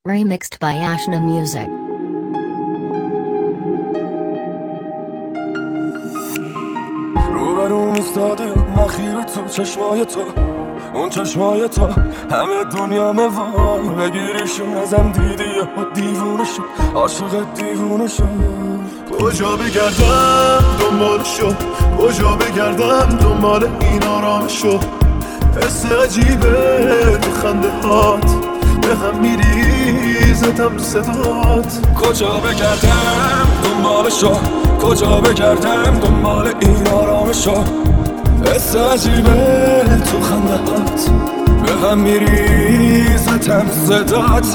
Remixed by Ashna Music. روبرون ایستاده مخیر تو چشمای تو، اون چشمای تو همه دنیا موار بگیریشون ازم دیدی و دیوونه شد، عاشق دیوونه شد. کجا بگردم دنبالشو، کجا بگردم دنبال این آرامشو، حس عجیبه تو خنده هات به هم میریزتم صدات. کجا بگردم دنبالشو، کجا بگردم دنبال این آرامشو، حس عجیبه تو خنده هات به هم میریزتم صدات.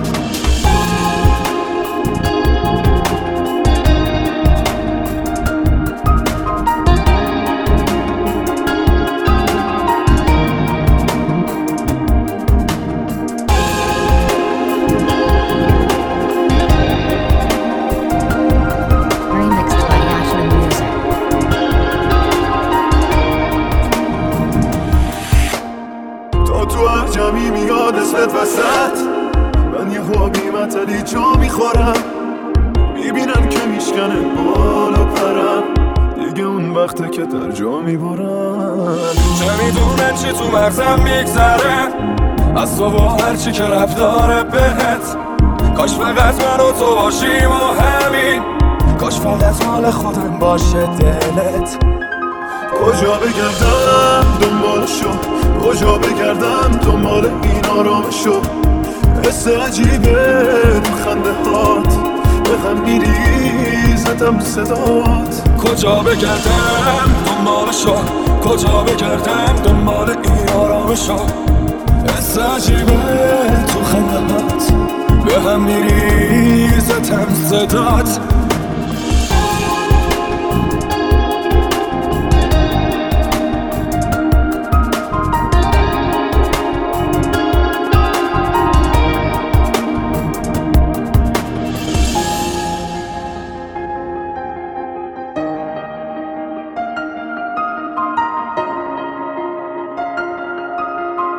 تو هر جمعی میاد اسمت وسط، من یه خوابی متلی جا میخورم، میبینم که میشکنه بالا پرم، دیگه اون وقته که در جا میبارم. چه میدونن چی تو مغزم میگذره از تو و هرچی که رفت داره بهت، کاش فقط من و تو باشیم و همین، کاش فقط مال خودم باشه دلت. کجا بگردم دنبالشو، کجا بگردم دنبال این آرامشو، حس عجیبه تو خنده هات به هم میریزتم صدات. کجا بگردم دنبالشو، کجا بگردم دنبال این آرامشو، حس عجیبه تو خنده هات به هم میریزتم صدات.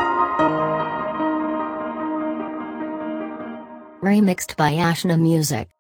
Remixed by Ashna Music.